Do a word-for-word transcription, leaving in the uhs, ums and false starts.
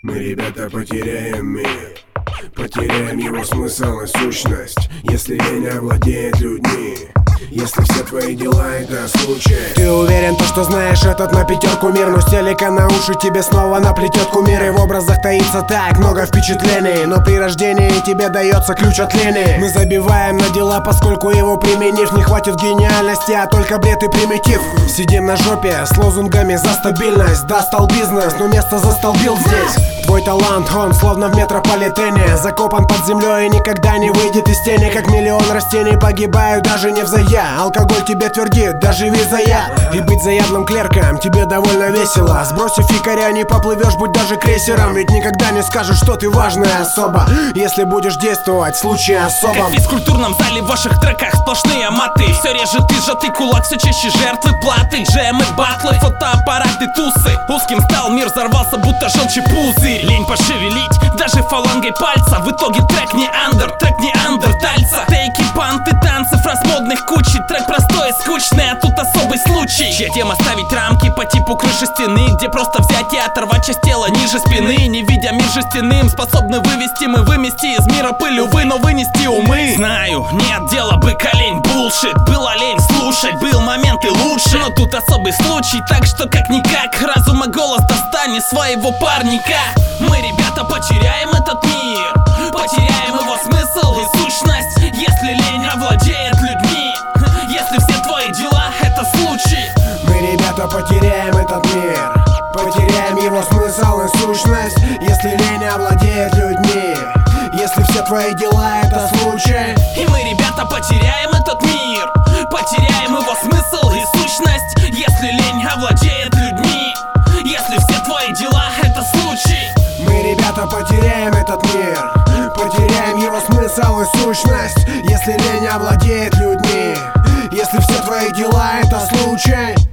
Мы, ребята, потеряем мир, потеряем его смысл и сущность, если лень овладеет людьми. Если все твои дела — это случай. Ты уверен, то, что знаешь этот на пятерку мир, но с телека на уши тебе снова наплетет кумир. И в образах таится так много впечатлений, но при рождении тебе дается ключ от лени. Мы забиваем на дела, поскольку его применив не хватит гениальности, а только бред и примитив. Сидим на жопе с лозунгами за стабильность. Достал бизнес, но место застолбил здесь. Твой талант, он словно в метрополитене, закопан под землей и никогда не выйдет из тени. Как миллион растений погибают даже не взая. Алкоголь тебе твердит, доживи за я. И быть заядлым клерком тебе довольно весело. Сбросив якоря, не поплывешь, будь даже крейсером. Ведь никогда не скажешь, что ты важная особа, если будешь действовать в случае особом. Как в физкультурном зале в ваших треках сплошные маты. Все реже ты сжатый кулак, все чаще жертвы платы. Джемы, батлы, фотоаппараты, тусы. Узким стал мир, взорвался, будто желчи пузырь. Лень пошевелить, даже фалангой пальца. В итоге трек не андер, трек не андертальца. Тейки, панты, танцы, фраз модных кучи. Трек простой и скучный, а тут особый случай. Чья тема ставить рамки по типу крыши стены, где просто взять и оторвать часть тела ниже спины. Не видя мир жестяным, способны вывести мы, вымести из мира пыль, увы, но вынести умы. Знаю, нет дела быка лень, булшит. Была лень слушать, был момент и лучше, но тут особый случай, так что как-никак разума голос достань из своего парника. Мы, ребята, потеряем этот мир, потеряем его смысл и сущность, если лень овладеет людьми. Если все твои дела — это случай. Мы, ребята, потеряем этот мир, потеряем его смысл и сущность, если лень овладеет людьми. Если все твои дела — это случай. И мы, ребята, потеряем этот мир, потеряем его смысл и сущность, если лень овладеет людьми. Если все твои дела — это случай. Мы, ребята, потеряем этот мир, потеряем его смысл и сущность, если лень овладеет людьми. Если все твои дела — это случай.